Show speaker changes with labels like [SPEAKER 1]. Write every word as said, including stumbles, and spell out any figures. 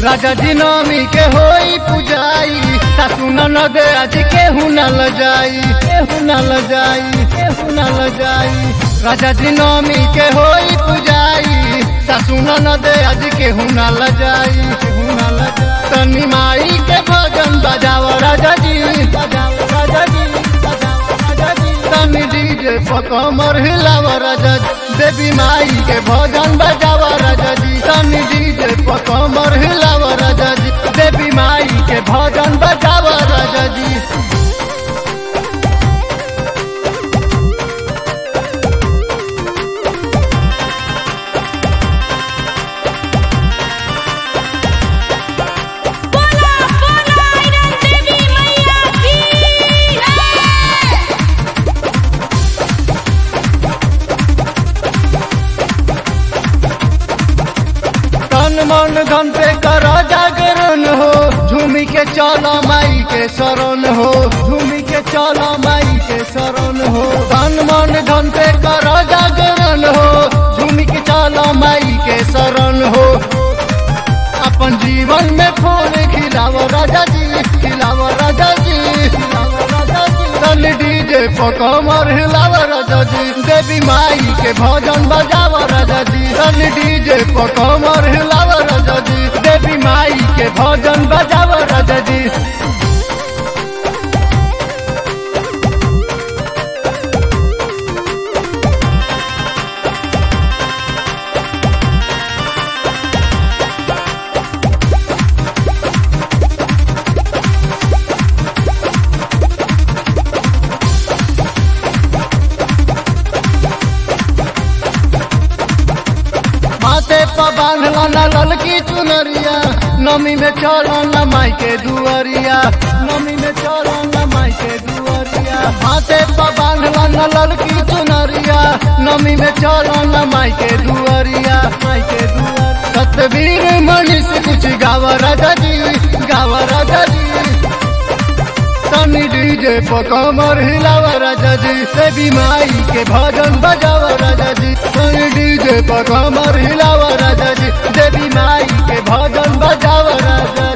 [SPEAKER 1] राजा जी नवमी के होई पुजाई, सासु ननद आज केहू न लजाई, केहू न लजाई, केहू न लजाई। राजा जी नवमी के होई पुजाई, सासु ननद आज केहू न लजाई, केहू न लजाई। तनी माई के भजन बजाव राजा जी, बजाव राजा जी, बजाव राजा जी। तनी डीजे पर कमर हिलाव राजा जी, देवी माई के भजन बजाव राजा जी। तनी डीजे पर कमर हिलाव राजा जी, देवी माई के भजन बजाव राजा जी। मन धन पे कर जागरण हो, झूमी के चलो माई के शरण हो, झूमी के चलो माई के शरण हो। धन मन धन पे कर जागरण हो, झूमी के चलो माई के शरण हो। अपन जीवन में फूल खिलाव राजा जी, खिलाव राजा जी, खिलाव राजा जी। तन डीजे पर कमर हिलाव राजा जी, देवी माई के भजन बजाव राजा जी। तन डीजे पर कमर हिलाव राजा जी, देवी माई के भजन बजाव राजा जी। माथे पर बांधला ना ललकी चुनरिया, नमी में चलो ना माई के दुआरिया, नमी में चलो ना माई के दुआरिया। माथे पर बांधला ना ललकी चुनरिया, नमी में चलो ना माई के दुआरिया, माई के दुआरिया। सतवीर मणि से कुछ गाव राजा जी, गाव राजा जी। तनी डीजे पर कमर हिलाव राजा जी, देवी माई के भजन बजाव राजा जी। तनी डीजे पर कमर हिलाव राजा जी, देवी माई के भजन बजाव राजा।